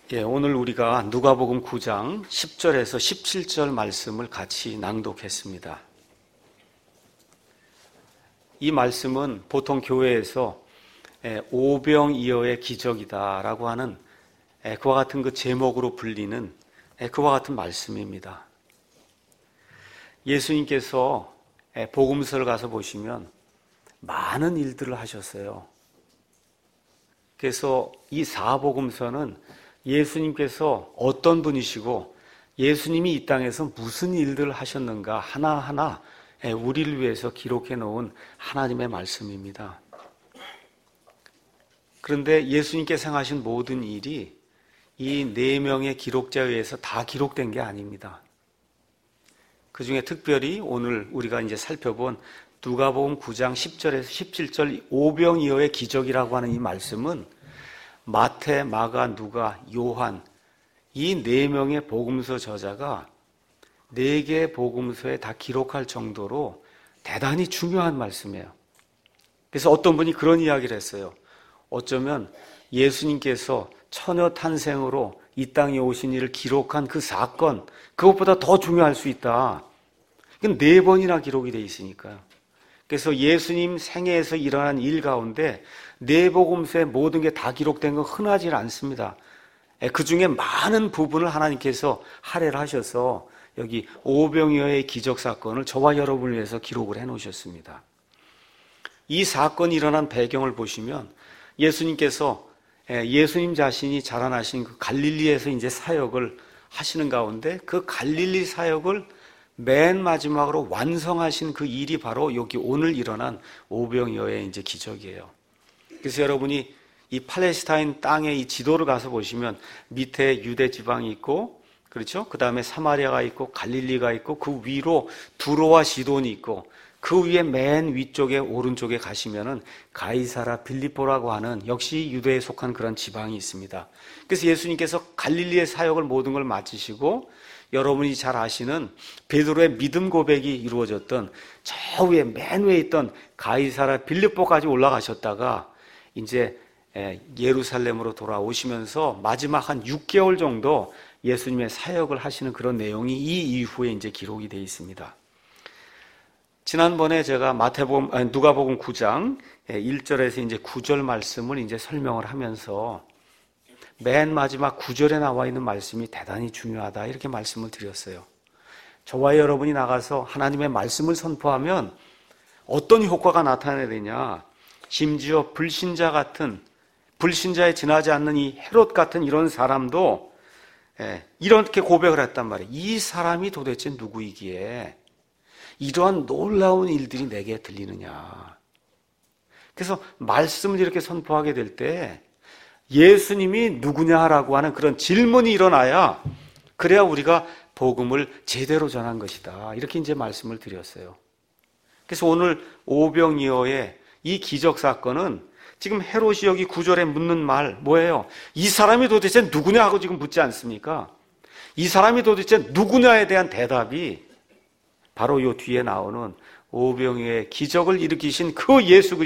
오늘 우리가 누가복음 9장 10절에서 17절 말씀을 같이 낭독했습니다. 이 말씀은 보통 교회에서 오병이어의 기적이다라고 하는 그와 같은 그 제목으로 불리는 그와 같은 말씀입니다. 예수님께서 복음서를 가서 보시면 많은 일들을 하셨어요. 그래서 이 사복음서는 예수님께서 어떤 분이시고 예수님이 이 땅에서 무슨 일들을 하셨는가 하나하나 우리를 위해서 기록해 놓은 하나님의 말씀입니다. 그런데 예수님께서 행하신 모든 일이 이 4명의 기록자에 의해서 다 기록된 게 아닙니다. 그 중에 특별히 오늘 우리가 이제 살펴본 누가복음 9장 10절에서 17절 오병이어의 기적이라고 하는 이 말씀은 마태, 마가, 누가, 요한 이 4명의 복음서 저자가 4개의 복음서에 다 기록할 정도로 대단히 중요한 말씀이에요. 그래서 어떤 분이 그런 이야기를 했어요. 어쩌면 예수님께서 처녀 탄생으로 이 땅에 오신 일을 기록한 그 사건, 그것보다 더 중요할 수 있다. 이건 4번이나 기록이 돼 있으니까요. 그래서 예수님 생애에서 일어난 일 가운데 4복음서의 모든 게 다 기록된 건 흔하지 않습니다. 그 중에 많은 부분을 하나님께서 할애를 하셔서 여기 오병이어의 기적 사건을 저와 여러분을 위해서 기록을 해놓으셨습니다. 이 사건이 일어난 배경을 보시면 예수님께서 예수님 자신이 자라나신 그 갈릴리에서 이제 사역을 하시는 가운데 그 갈릴리 사역을 맨 마지막으로 완성하신 그 일이 바로 여기 오늘 일어난 오병이어의 이제 기적이에요. 그래서 여러분이 이 팔레스타인 땅의 이 지도를 가서 보시면 밑에 유대 지방이 있고, 그렇죠? 그 다음에 사마리아가 있고, 갈릴리가 있고, 그 위로 두로와 시돈이 있고, 그 위에 맨 위쪽에 오른쪽에 가시면은 가이사라 빌립보라고 하는 역시 유대에 속한 그런 지방이 있습니다. 그래서 예수님께서 갈릴리의 사역을 모든 걸 마치시고 여러분이 잘 아시는 베드로의 믿음 고백이 이루어졌던 저 위에 맨 위에 있던 가이사라 빌립보까지 올라가셨다가 이제 예루살렘으로 돌아오시면서 마지막 한 6개월 정도 예수님의 사역을 하시는 그런 내용이 이 이후에 이제 기록이 되어 있습니다. 지난번에 제가 누가복음 9장 1절에서 이제 9절 말씀을 이제 설명을 하면서 맨 마지막 9절에 나와 있는 말씀이 대단히 중요하다 이렇게 말씀을 드렸어요. 저와 여러분이 나가서 하나님의 말씀을 선포하면 어떤 효과가 나타나야 되냐, 심지어 불신자에 지나지 않는 이 헤롯 같은 이런 사람도 이렇게 고백을 했단 말이에요. 이 사람이 도대체 누구이기에 이러한 놀라운 일들이 내게 들리느냐. 그래서 말씀을 이렇게 선포하게 될 때 예수님이 누구냐라고 하는 그런 질문이 일어나야 그래야 우리가 복음을 제대로 전한 것이다. 이렇게 이제 말씀을 드렸어요. 그래서 오늘 오병이어의 이 기적 사건은 지금 헤롯이 여기 9절에 묻는 말 뭐예요? 이 사람이 도대체 누구냐 하고 지금 묻지 않습니까? 이 사람이 도대체 누구냐에 대한 대답이 바로 요 뒤에 나오는 오병이어의 기적을 일으키신 그 예수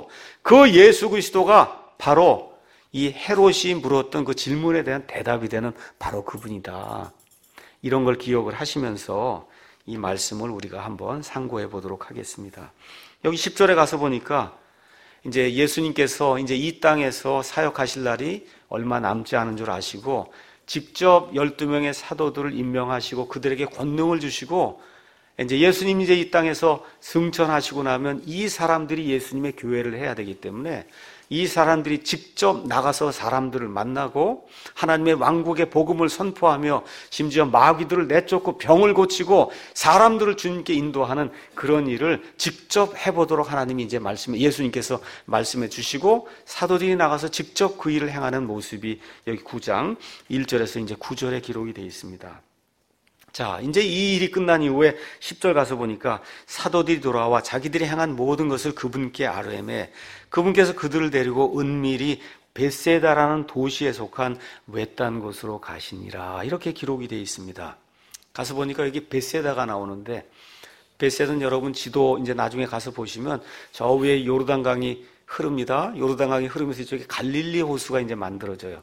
그리스도가 바로 이 헤롯이 물었던 그 질문에 대한 대답이 되는 바로 그분이다. 이런 걸 기억을 하시면서 이 말씀을 우리가 한번 상고해 보도록 하겠습니다. 여기 10절에 가서 보니까 이제 예수님께서 이제 이 땅에서 사역하실 날이 얼마 남지 않은 줄 아시고 직접 12명의 사도들을 임명하시고 그들에게 권능을 주시고 이제 예수님이 이제 이 땅에서 승천하시고 나면 이 사람들이 예수님의 교회를 해야 되기 때문에 이 사람들이 직접 나가서 사람들을 만나고 하나님의 왕국의 복음을 선포하며 심지어 마귀들을 내쫓고 병을 고치고 사람들을 주님께 인도하는 그런 일을 직접 해보도록 하나님이 이제 예수님께서 말씀해 주시고 사도들이 나가서 직접 그 일을 행하는 모습이 여기 9장 1절에서 이제 9절에 기록이 되어 있습니다. 자, 이제 이 일이 끝난 이후에 10절 가서 보니까 사도들이 돌아와 자기들이 행한 모든 것을 그분께 아뢰매 그분께서 그들을 데리고 은밀히 벳세다라는 도시에 속한 외딴 곳으로 가시니라. 이렇게 기록이 되어 있습니다. 가서 보니까 여기 벳세다가 나오는데 벳세다는 여러분 지도 이제 나중에 가서 보시면 저 위에 요르단강이 흐릅니다. 요르단강이 흐르면서 이쪽에 갈릴리 호수가 이제 만들어져요.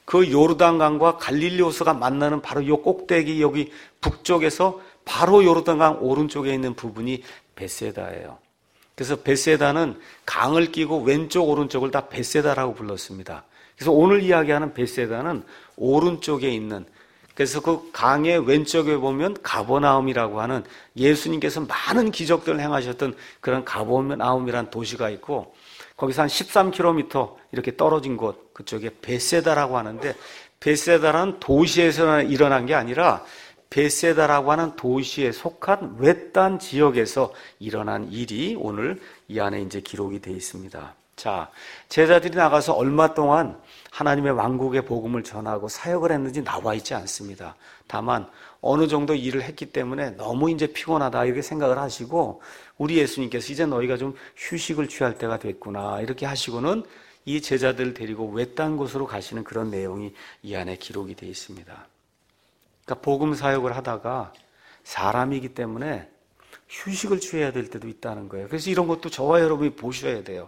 그 요르단강과 갈릴리 호수가 만나는 바로 요 꼭대기 여기 북쪽에서 바로 요르단강 오른쪽에 있는 부분이 벳세다예요. 그래서 벳세다는 강을 끼고 왼쪽 오른쪽을 다 벳세다라고 불렀습니다. 그래서 오늘 이야기하는 벳세다는 오른쪽에 있는, 그래서 그 강의 왼쪽에 보면 가버나움이라고 하는 예수님께서 많은 기적들을 행하셨던 그런 가버나움이라는 도시가 있고, 거기서 한 13km 이렇게 떨어진 곳, 그쪽에 벳세다라고 하는데, 벳세다라는 도시에서 일어난 게 아니라 벳세다라고 하는 도시에 속한 외딴 지역에서 일어난 일이 오늘 이 안에 이제 기록이 되어 있습니다. 자, 제자들이 나가서 얼마 동안 하나님의 왕국의 복음을 전하고 사역을 했는지 나와 있지 않습니다. 다만 어느 정도 일을 했기 때문에 너무 이제 피곤하다 이렇게 생각을 하시고, 우리 예수님께서 이제 너희가 좀 휴식을 취할 때가 됐구나 이렇게 하시고는 이 제자들을 데리고 외딴 곳으로 가시는 그런 내용이 이 안에 기록이 되어 있습니다. 그러니까 복음 사역을 하다가 사람이기 때문에 휴식을 취해야 될 때도 있다는 거예요. 그래서 이런 것도 저와 여러분이 보셔야 돼요.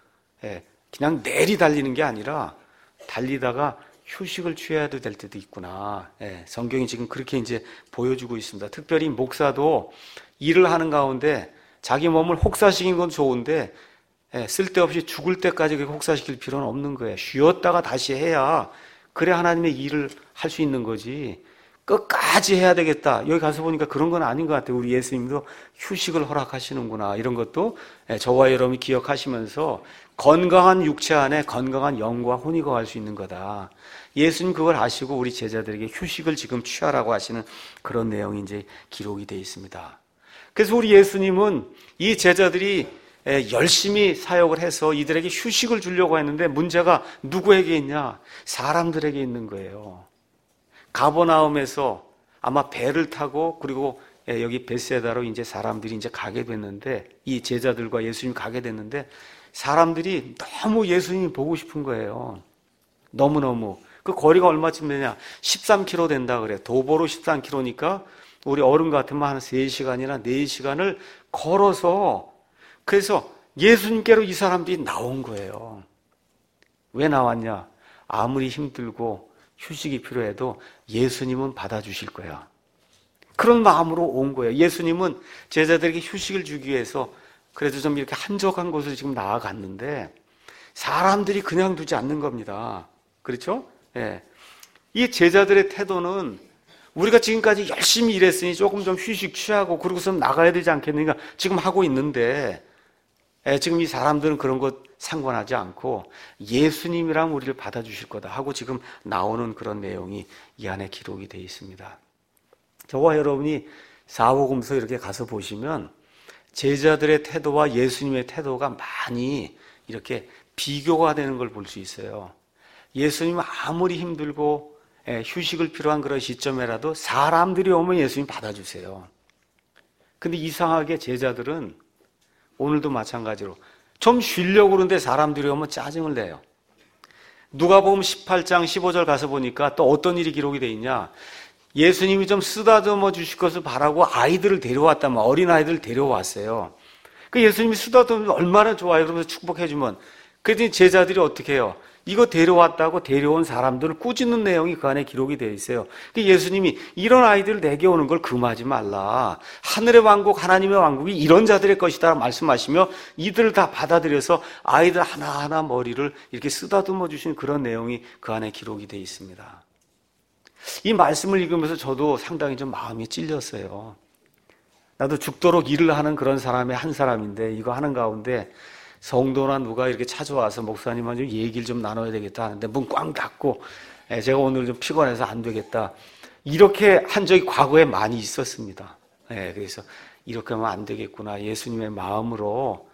그냥 내리 달리는 게 아니라 달리다가 휴식을 취해야 될 때도 있구나. 성경이 지금 그렇게 이제 보여주고 있습니다. 특별히 목사도 일을 하는 가운데 자기 몸을 혹사시킨 건 좋은데 쓸데없이 죽을 때까지 그렇게 혹사시킬 필요는 없는 거예요. 쉬었다가 다시 해야 그래 하나님의 일을 할 수 있는 거지. 끝까지 해야 되겠다. 여기 가서 보니까 그런 건 아닌 것 같아요. 우리 예수님도 휴식을 허락하시는구나. 이런 것도 저와 여러분이 기억하시면서 건강한 육체 안에 건강한 영과 혼이 거할 수 있는 거다. 예수님 그걸 아시고 우리 제자들에게 휴식을 지금 취하라고 하시는 그런 내용이 이제 기록이 되어 있습니다. 그래서 우리 예수님은 이 제자들이 열심히 사역을 해서 이들에게 휴식을 주려고 했는데 문제가 누구에게 있냐? 사람들에게 있는 거예요. 가버나움에서 아마 배를 타고 그리고 여기 벳세다로 이제 사람들이 이제 가게 됐는데, 이 제자들과 예수님 가게 됐는데 사람들이 너무 예수님이 보고 싶은 거예요. 너무너무. 그 거리가 얼마쯤 되냐? 13km 된다 그래요. 도보로 13km니까 우리 어른 같으면 한 3시간이나 4시간을 걸어서, 그래서 예수님께로 이 사람들이 나온 거예요. 왜 나왔냐? 아무리 힘들고 휴식이 필요해도 예수님은 받아주실 거야. 그런 마음으로 온 거예요. 예수님은 제자들에게 휴식을 주기 위해서 그래도 좀 이렇게 한적한 곳으로 지금 나아갔는데 사람들이 그냥 두지 않는 겁니다. 그렇죠? 이 제자들의 태도는 우리가 지금까지 열심히 일했으니 조금 좀 휴식 취하고 그러고서 나가야 되지 않겠느냐 지금 하고 있는데, 지금 이 사람들은 그런 것 상관하지 않고 예수님이랑 우리를 받아주실 거다 하고 지금 나오는 그런 내용이 이 안에 기록이 되어 있습니다. 저와 여러분이 사복음서 이렇게 가서 보시면 제자들의 태도와 예수님의 태도가 많이 이렇게 비교가 되는 걸 볼 수 있어요. 예수님은 아무리 힘들고 휴식을 필요한 그런 시점에라도 사람들이 오면 예수님 받아주세요. 근데 이상하게 제자들은 오늘도 마찬가지로 좀 쉬려고 그러는데 사람들이 오면 짜증을 내요. 누가복음 18장 15절 가서 보니까 또 어떤 일이 기록이 되어 있냐? 예수님이 좀 쓰다듬어 주실 것을 바라고 아이들을 데려왔다면, 어린아이들을 데려왔어요. 그 예수님이 쓰다듬으면 얼마나 좋아요. 그러면서 축복해주면. 그랬더니 제자들이 어떻게 해요? 이거 데려왔다고 데려온 사람들을 꾸짖는 내용이 그 안에 기록이 되어 있어요. 그 예수님이 이런 아이들 내게 오는 걸 금하지 말라. 하늘의 왕국, 하나님의 왕국이 이런 자들의 것이다 말씀하시며 이들을 다 받아들여서 아이들 하나하나 머리를 이렇게 쓰다듬어 주신 그런 내용이 그 안에 기록이 되어 있습니다. 이 말씀을 읽으면서 저도 상당히 좀 마음이 찔렸어요. 나도 죽도록 일을 하는 그런 사람의 한 사람인데 이거 하는 가운데 성도나 누가 이렇게 찾아와서 목사님하고 좀 얘기를 좀 나눠야 되겠다 하는데 문 꽝 닫고 제가 오늘 좀 피곤해서 안 되겠다 이렇게 한 적이 과거에 많이 있었습니다. 그래서 이렇게 하면 안 되겠구나. 예수님의 마음으로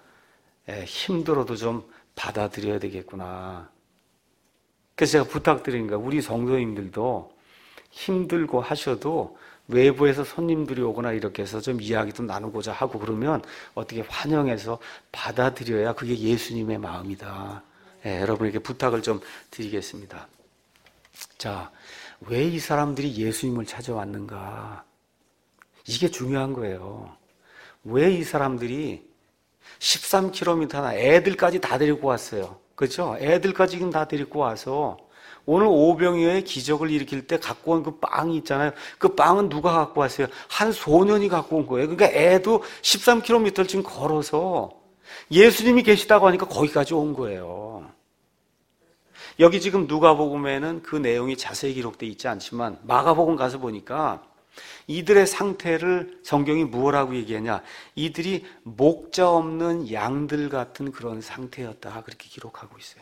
힘들어도 좀 받아들여야 되겠구나. 그래서 제가 부탁드리는 거예요. 우리 성도님들도 힘들고 하셔도 외부에서 손님들이 오거나 이렇게 해서 좀 이야기도 나누고자 하고 그러면 어떻게 환영해서 받아들여야 그게 예수님의 마음이다. 여러분에게 부탁을 좀 드리겠습니다. 자, 왜 이 사람들이 예수님을 찾아왔는가? 이게 중요한 거예요. 왜 이 사람들이 13km나 애들까지 다 데리고 왔어요. 그렇죠? 애들까지 지금 다 데리고 와서 오늘 오병이어의 기적을 일으킬 때 갖고 온 그 빵이 있잖아요. 그 빵은 누가 갖고 왔어요? 한 소년이 갖고 온 거예요. 그러니까 애도 13km를 지금 걸어서 예수님이 계시다고 하니까 거기까지 온 거예요. 여기 지금 누가복음에는 그 내용이 자세히 기록되어 있지 않지만 마가복음 가서 보니까 이들의 상태를 성경이 무엇라고 얘기하냐? 이들이 목자 없는 양들 같은 그런 상태였다, 그렇게 기록하고 있어요.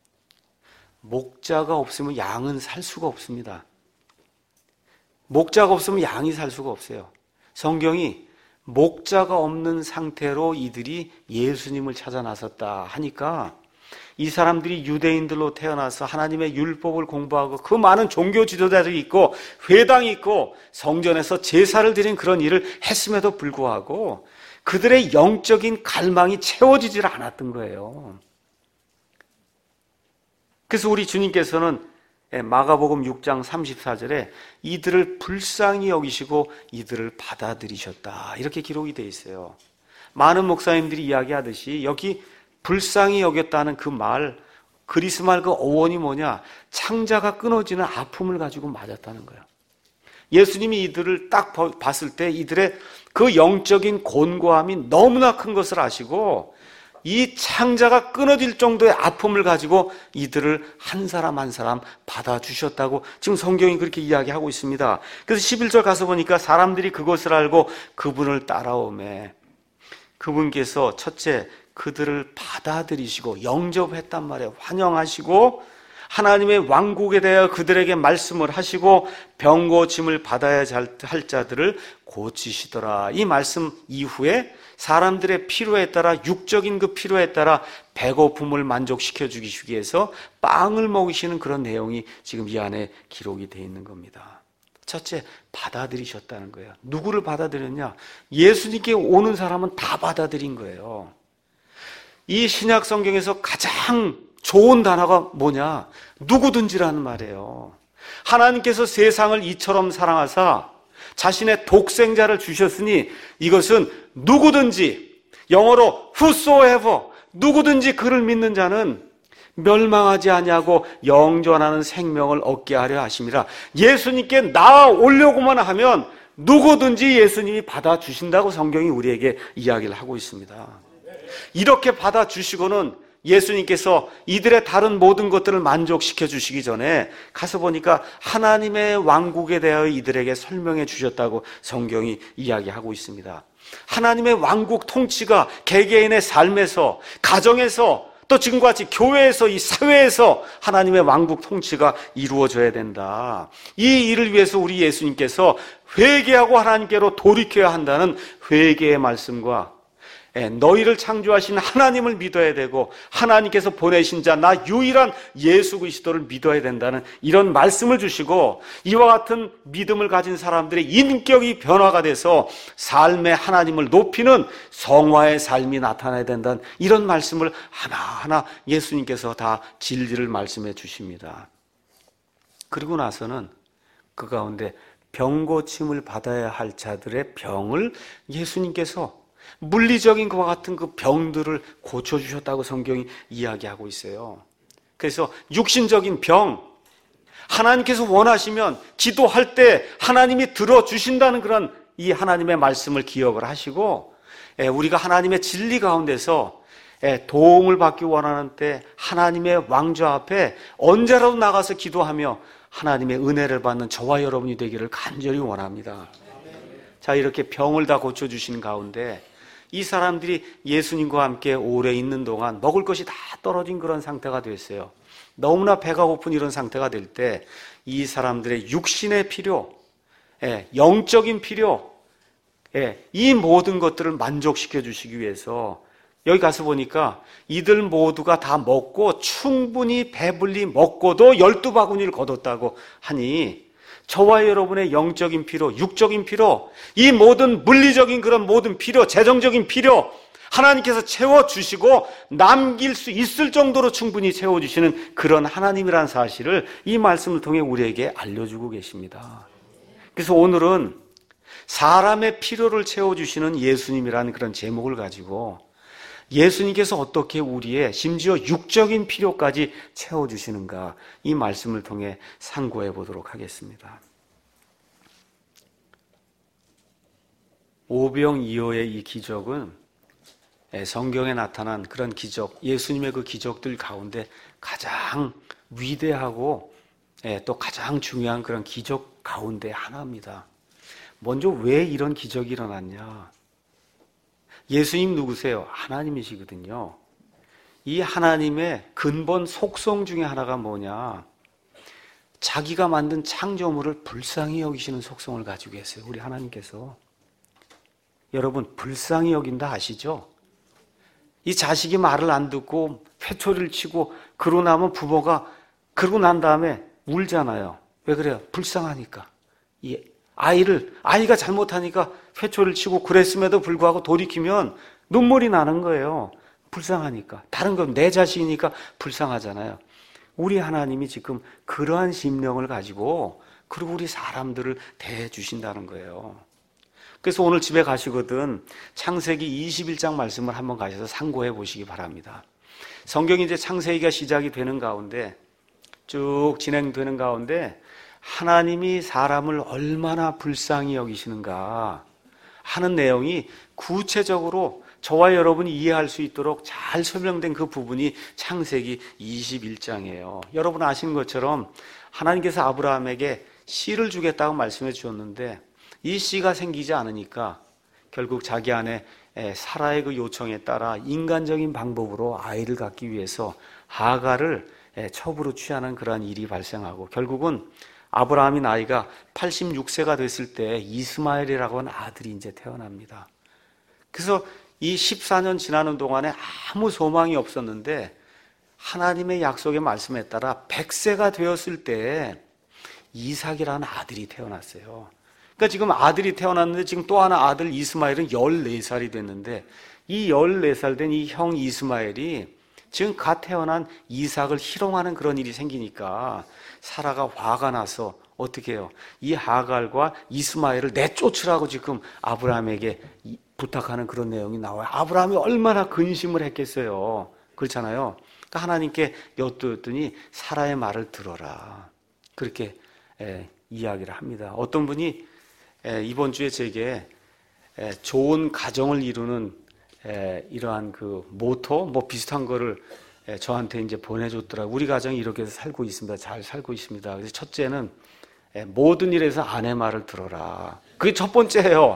목자가 없으면 양은 살 수가 없습니다. 목자가 없으면 양이 살 수가 없어요. 성경이 목자가 없는 상태로 이들이 예수님을 찾아 나섰다 하니까 이 사람들이 유대인들로 태어나서 하나님의 율법을 공부하고 그 많은 종교 지도자들이 있고 회당이 있고 성전에서 제사를 드린 그런 일을 했음에도 불구하고 그들의 영적인 갈망이 채워지질 않았던 거예요. 그래서 우리 주님께서는 마가복음 6장 34절에 이들을 불쌍히 여기시고 이들을 받아들이셨다, 이렇게 기록이 되어 있어요. 많은 목사님들이 이야기하듯이 여기 불쌍히 여겼다는 그 말, 그리스 말 그 어원이 뭐냐? 창자가 끊어지는 아픔을 가지고 맞았다는 거예요. 예수님이 이들을 딱 봤을 때 이들의 그 영적인 곤고함이 너무나 큰 것을 아시고 이 창자가 끊어질 정도의 아픔을 가지고 이들을 한 사람 한 사람 받아주셨다고 지금 성경이 그렇게 이야기하고 있습니다. 그래서 11절 가서 보니까 사람들이 그것을 알고 그분을 따라오매 그분께서 첫째 그들을 받아들이시고 영접했단 말이에요. 환영하시고 하나님의 왕국에 대하여 그들에게 말씀을 하시고 병 고침을 받아야 할 자들을 고치시더라. 이 말씀 이후에 사람들의 필요에 따라, 육적인 그 필요에 따라 배고픔을 만족시켜 주기 위해서 빵을 먹이시는 그런 내용이 지금 이 안에 기록이 되어 있는 겁니다. 첫째, 받아들이셨다는 거예요. 누구를 받아들였냐? 예수님께 오는 사람은 다 받아들인 거예요. 이 신약 성경에서 가장 좋은 단어가 뭐냐? 누구든지라는 말이에요. 하나님께서 세상을 이처럼 사랑하사 자신의 독생자를 주셨으니 이것은 누구든지, 영어로 whosoever, 누구든지 그를 믿는 자는 멸망하지 아니하고 영존하는 생명을 얻게 하려 하심이라. 예수님께 나아오려고만 하면 누구든지 예수님이 받아주신다고 성경이 우리에게 이야기를 하고 있습니다. 이렇게 받아주시고는 예수님께서 이들의 다른 모든 것들을 만족시켜 주시기 전에 가서 보니까 하나님의 왕국에 대하여 이들에게 설명해 주셨다고 성경이 이야기하고 있습니다. 하나님의 왕국 통치가 개개인의 삶에서, 가정에서, 또 지금과 같이 교회에서, 이 사회에서 하나님의 왕국 통치가 이루어져야 된다. 이 일을 위해서 우리 예수님께서 회개하고 하나님께로 돌이켜야 한다는 회개의 말씀과 너희를 창조하신 하나님을 믿어야 되고 하나님께서 보내신 자 나 유일한 예수 그리스도를 믿어야 된다는 이런 말씀을 주시고 이와 같은 믿음을 가진 사람들의 인격이 변화가 돼서 삶의 하나님을 높이는 성화의 삶이 나타나야 된다는 이런 말씀을 하나하나 예수님께서 다 진리를 말씀해 주십니다. 그리고 나서는 그 가운데 병 고침을 받아야 할 자들의 병을 예수님께서 물리적인 것과 같은 그 병들을 고쳐주셨다고 성경이 이야기하고 있어요. 그래서 육신적인 병, 하나님께서 원하시면 기도할 때 하나님이 들어주신다는 그런 이 하나님의 말씀을 기억을 하시고 우리가 하나님의 진리 가운데서 도움을 받기 원하는 때 하나님의 왕좌 앞에 언제라도 나가서 기도하며 하나님의 은혜를 받는 저와 여러분이 되기를 간절히 원합니다. 자, 이렇게 병을 다 고쳐주신 가운데 이 사람들이 예수님과 함께 오래 있는 동안 먹을 것이 다 떨어진 그런 상태가 됐어요. 너무나 배가 고픈 이런 상태가 될 때 이 사람들의 육신의 필요, 영적인 필요, 이 모든 것들을 만족시켜 주시기 위해서 여기 가서 보니까 이들 모두가 다 먹고 충분히 배불리 먹고도 12바구니를 거뒀다고 하니 저와 여러분의 영적인 필요, 육적인 필요, 이 모든 물리적인 그런 모든 필요, 재정적인 필요 하나님께서 채워주시고 남길 수 있을 정도로 충분히 채워주시는 그런 하나님이라는 사실을 이 말씀을 통해 우리에게 알려주고 계십니다. 그래서 오늘은 사람의 필요를 채워주시는 예수님이라는 그런 제목을 가지고 예수님께서 어떻게 우리의 심지어 육적인 필요까지 채워주시는가, 이 말씀을 통해 상고해 보도록 하겠습니다. 오병이어의 이 기적은 성경에 나타난 그런 기적, 예수님의 그 기적들 가운데 가장 위대하고 또 가장 중요한 그런 기적 가운데 하나입니다. 먼저 왜 이런 기적이 일어났냐? 예수님 누구세요? 하나님이시거든요. 이 하나님의 근본 속성 중에 하나가 뭐냐? 자기가 만든 창조물을 불쌍히 여기시는 속성을 가지고 계세요. 우리 하나님께서. 여러분, 불쌍히 여긴다 아시죠? 이 자식이 말을 안 듣고 회초리를 치고 그러고 나면 부모가 그러고 난 다음에 울잖아요. 왜 그래요? 불쌍하니까. 이 아이가 잘못하니까 회초리를 치고 그랬음에도 불구하고 돌이키면 눈물이 나는 거예요. 불쌍하니까. 다른 건 내 자식이니까 불쌍하잖아요. 우리 하나님이 지금 그러한 심령을 가지고 그리고 우리 사람들을 대해 주신다는 거예요. 그래서 오늘 집에 가시거든 창세기 21장 말씀을 한번 가셔서 상고해 보시기 바랍니다. 성경이 이제 창세기가 시작이 되는 가운데 쭉 진행되는 가운데 하나님이 사람을 얼마나 불쌍히 여기시는가 하는 내용이 구체적으로 저와 여러분이 이해할 수 있도록 잘 설명된 그 부분이 창세기 21장이에요. 여러분 아시는 것처럼 하나님께서 아브라함에게 씨를 주겠다고 말씀해 주셨는데 이 씨가 생기지 않으니까 결국 자기 아내 사라의 그 요청에 따라 인간적인 방법으로 아이를 갖기 위해서 하갈을 첩으로 취하는 그러한 일이 발생하고 결국은 아브라함이 나이가 86세가 됐을 때 이스마엘이라고 하는 아들이 이제 태어납니다. 그래서 이 14년 지나는 동안에 아무 소망이 없었는데 하나님의 약속의 말씀에 따라 100세가 되었을 때 이삭이라는 아들이 태어났어요. 그러니까 지금 아들이 태어났는데 지금 또 하나 아들 이스마엘은 14살이 됐는데 이 14살 된 이 형 이스마엘이 지금 갓 태어난 이삭을 희롱하는 그런 일이 생기니까 사라가 화가 나서 어떻게 해요? 이 하갈과 이스마엘을 내쫓으라고 지금 아브라함에게 부탁하는 그런 내용이 나와요. 아브라함이 얼마나 근심을 했겠어요. 그렇잖아요. 그러니까 하나님께 엿들었더니 사라의 말을 들어라. 그렇게 이야기를 합니다. 어떤 분이 이번 주에 제게 좋은 가정을 이루는 이러한 그 모토 뭐 비슷한 거를 저한테 이제 보내줬더라고요. 우리 가정이 이렇게 해서 살고 있습니다. 잘 살고 있습니다. 그래서 첫째는 모든 일에서 아내 말을 들어라. 그게 첫 번째예요.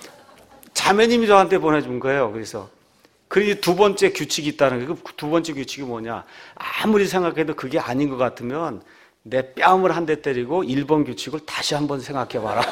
자매님이 저한테 보내준 거예요. 그래서 그리고 두 번째 규칙이 있다는 거예요. 그 두 번째 규칙이 뭐냐? 아무리 생각해도 그게 아닌 것 같으면 내 뺨을 한 대 때리고 1번 규칙을 다시 한번 생각해 봐라.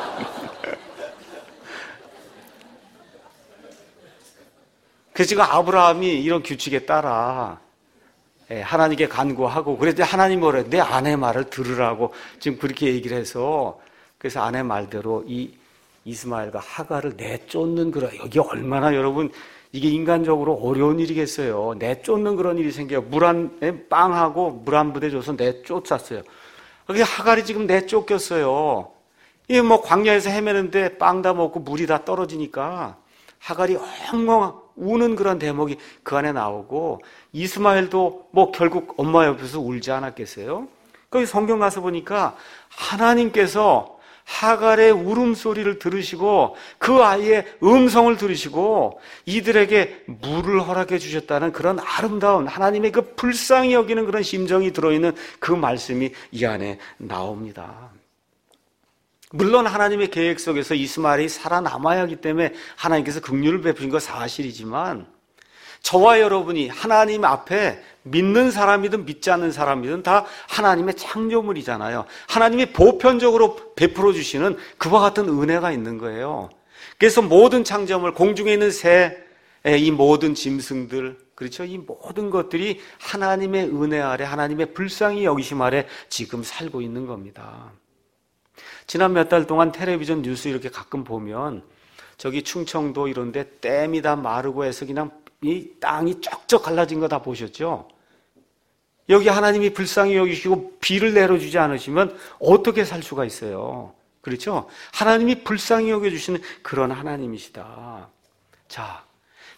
그래서 지금 아브라함이 이런 규칙에 따라 하나님께 간구하고 그랬더니 하나님 뭐래? 내 아내 말을 들으라고 지금 그렇게 얘기를 해서 그래서 아내 말대로 이 이스마엘과 하갈을 내쫓는 그런 여기 얼마나 여러분 이게 인간적으로 어려운 일이겠어요. 내쫓는 그런 일이 생겨요. 빵하고 물 한 부대 줘서 내쫓았어요. 그게 하갈이 지금 내쫓겼어요. 이게 뭐 광야에서 헤매는데 빵 다 먹고 물이 다 떨어지니까 하갈이 엉엉 우는 그런 대목이 그 안에 나오고 이스마엘도 뭐 결국 엄마 옆에서 울지 않았겠어요? 거기 성경 가서 보니까 하나님께서 하갈의 울음소리를 들으시고 그 아이의 음성을 들으시고 이들에게 물을 허락해 주셨다는 그런 아름다운 하나님의 그 불쌍히 여기는 그런 심정이 들어있는 그 말씀이 이 안에 나옵니다. 물론 하나님의 계획 속에서 이스마엘이 살아남아야 하기 때문에 하나님께서 긍휼을 베푸신 건 사실이지만 저와 여러분이 하나님 앞에 믿는 사람이든 믿지 않는 사람이든 다 하나님의 창조물이잖아요. 하나님이 보편적으로 베풀어 주시는 그와 같은 은혜가 있는 거예요. 그래서 모든 창조물, 공중에 있는 새, 이 모든 짐승들, 그렇죠? 이 모든 것들이 하나님의 은혜 아래, 하나님의 불쌍히 여기심 아래 지금 살고 있는 겁니다. 지난 몇 달 동안 텔레비전 뉴스 이렇게 가끔 보면 저기 충청도 이런데 댐이 다 마르고 해서 그냥 이 땅이 쩍쩍 갈라진 거 다 보셨죠? 여기 하나님이 불쌍히 여기시고 비를 내려주지 않으시면 어떻게 살 수가 있어요? 그렇죠? 하나님이 불쌍히 여겨주시는 그런 하나님이시다. 자,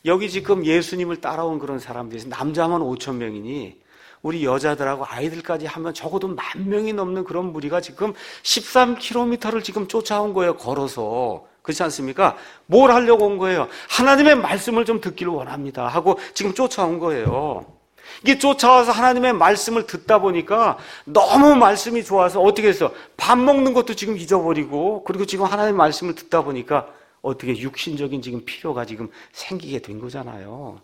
여기 지금 예수님을 따라온 그런 사람들이 남자만 5천 명이니 우리 여자들하고 아이들까지 하면 적어도 10,000명이 넘는 그런 무리가 지금 13km를 지금 쫓아온 거예요. 걸어서. 그렇지 않습니까? 뭘 하려고 온 거예요? 하나님의 말씀을 좀 듣기를 원합니다 하고 지금 쫓아온 거예요. 이게 쫓아와서 하나님의 말씀을 듣다 보니까 너무 말씀이 좋아서 어떻게 했어? 밥 먹는 것도 지금 잊어버리고, 그리고 지금 하나님의 말씀을 듣다 보니까 어떻게 육신적인 지금 필요가 지금 생기게 된 거잖아요.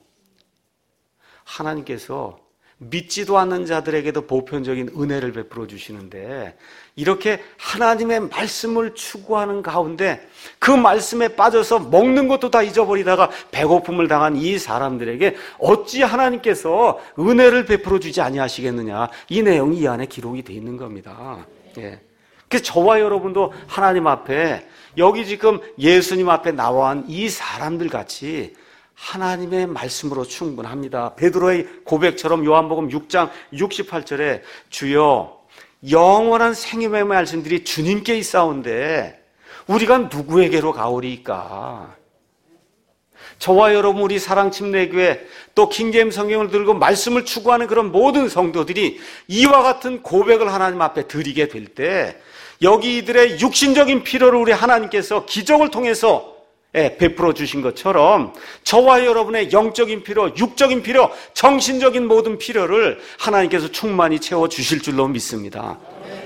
하나님께서 믿지도 않는 자들에게도 보편적인 은혜를 베풀어 주시는데, 이렇게 하나님의 말씀을 추구하는 가운데 그 말씀에 빠져서 먹는 것도 다 잊어버리다가 배고픔을 당한 이 사람들에게 어찌 하나님께서 은혜를 베풀어 주지 아니하시겠느냐, 이 내용이 이 안에 기록이 되어 있는 겁니다. 예. 그래서 저와 여러분도 하나님 앞에, 여기 지금 예수님 앞에 나와온 이 사람들 같이 하나님의 말씀으로 충분합니다. 베드로의 고백처럼 요한복음 6장 68절에 주여 영원한 생명의 말씀들이 주님께 있사온데 우리가 누구에게로 가오리이까? 저와 여러분, 우리 사랑침례교회 또 킹제임스 성경을 들고 말씀을 추구하는 그런 모든 성도들이 이와 같은 고백을 하나님 앞에 드리게 될 때, 여기 이들의 육신적인 필요를 우리 하나님께서 기적을 통해서 베풀어 주신 것처럼 저와 여러분의 영적인 필요, 육적인 필요, 정신적인 모든 필요를 하나님께서 충만히 채워 주실 줄로 믿습니다.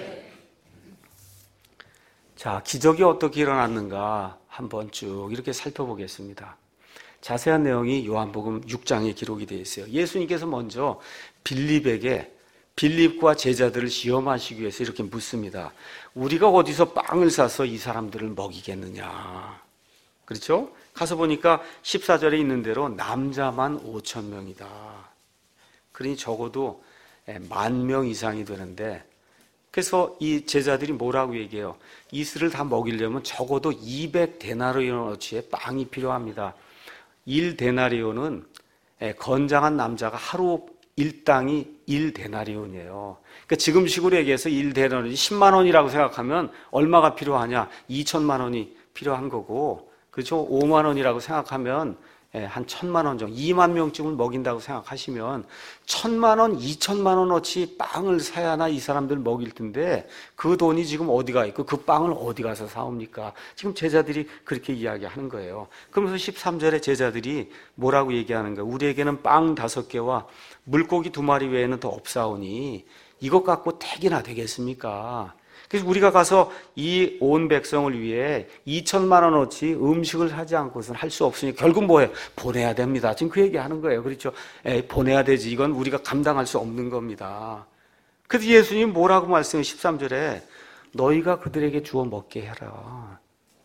자, 기적이 어떻게 일어났는가 한번 쭉 이렇게 살펴보겠습니다. 자세한 내용이 요한복음 6장에 기록이 되어 있어요. 예수님께서 먼저 빌립과 제자들을 시험하시기 위해서 이렇게 묻습니다. 우리가 어디서 빵을 사서 이 사람들을 먹이겠느냐? 그렇죠? 가서 보니까 14절에 있는 대로 남자만 5,000명이다. 그러니 적어도 10,000명 이상이 되는데, 그래서 이 제자들이 뭐라고 얘기해요? 이슬을 다 먹이려면 적어도 200데나리온어치의 빵이 필요합니다. 1데나리온은 건장한 남자가 하루 일당이 1데나리온이에요. 그러니까 지금식으로 얘기해서 1데나리온이 10만 원이라고 생각하면 얼마가 필요하냐? 2천만 원이 필요한 거고, 그렇죠? 5만 원이라고 생각하면 한 1,000만 원 정도, 2만 명쯤을 먹인다고 생각하시면 1,000만 원, 2천만 원어치 빵을 사야나 이 사람들 먹일 텐데 그 돈이 지금 어디가 있고 그 빵을 어디 가서 사옵니까? 지금 제자들이 그렇게 이야기하는 거예요. 그러면서 13절에 제자들이 뭐라고 얘기하는 거예요? 우리에게는 빵 5개와 물고기 2마리 외에는 더 없사오니 이것 갖고 택이나 되겠습니까? 그래서 우리가 가서 이 온 백성을 위해 2천만 원어치 음식을 하지 않고서는 할 수 없으니 결국 뭐예요? 보내야 됩니다. 지금 그 얘기하는 거예요. 그렇죠? 보내야 되지. 이건 우리가 감당할 수 없는 겁니다. 그래서 예수님 뭐라고 말씀해? 13절에 너희가 그들에게 주어 먹게 해라.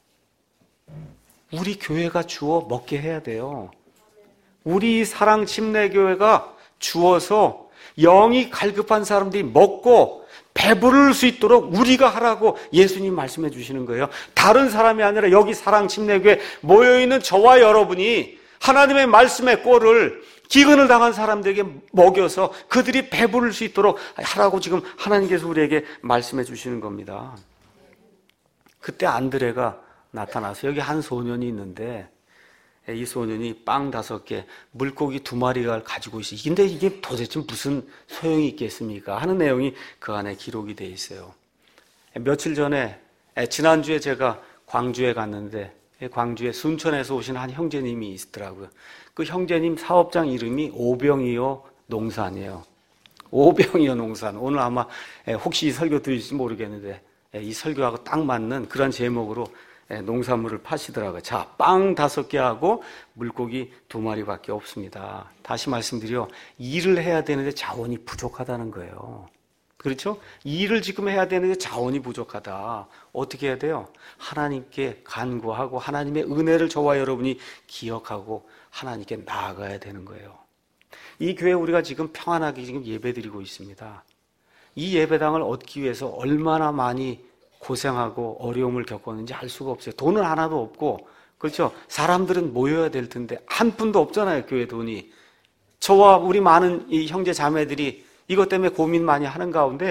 우리 교회가 주어 먹게 해야 돼요. 우리 사랑침례교회가 주어서 영이 갈급한 사람들이 먹고 배부를 수 있도록 우리가 하라고 예수님 말씀해 주시는 거예요. 다른 사람이 아니라 여기 사랑침례교회 모여있는 저와 여러분이 하나님의 말씀의 꼴을 기근을 당한 사람들에게 먹여서 그들이 배부를 수 있도록 하라고 지금 하나님께서 우리에게 말씀해 주시는 겁니다. 그때 안드레가 나타나서 여기 한 소년이 있는데 이 소년이 빵 5개, 물고기 2마리가 가지고 있어요. 근데 이게 도대체 무슨 소용이 있겠습니까? 하는 내용이 그 안에 기록이 되어 있어요. 며칠 전에, 지난주에 제가 광주에 갔는데 광주에 순천에서 오신 한 형제님이 있더라고요. 그 형제님 사업장 이름이 오병이어 농산이에요. 오병이어 농산. 오늘 아마 혹시 이 설교 들으실지 모르겠는데 이 설교하고 딱 맞는 그런 제목으로 농산물을 파시더라고요. 자, 빵 5개하고 물고기 2마리밖에 없습니다. 다시 말씀드려, 일을 해야 되는데 자원이 부족하다는 거예요. 그렇죠? 일을 지금 해야 되는데 자원이 부족하다. 어떻게 해야 돼요? 하나님께 간구하고 하나님의 은혜를 저와 여러분이 기억하고 하나님께 나아가야 되는 거예요. 이 교회 우리가 지금 평안하게 지금 예배드리고 있습니다. 이 예배당을 얻기 위해서 얼마나 많이 고생하고 어려움을 겪었는지 알 수가 없어요. 돈은 하나도 없고, 그렇죠? 사람들은 모여야 될 텐데 한 푼도 없잖아요, 교회 돈이. 저와 우리 많은 이 형제 자매들이 이것 때문에 고민 많이 하는 가운데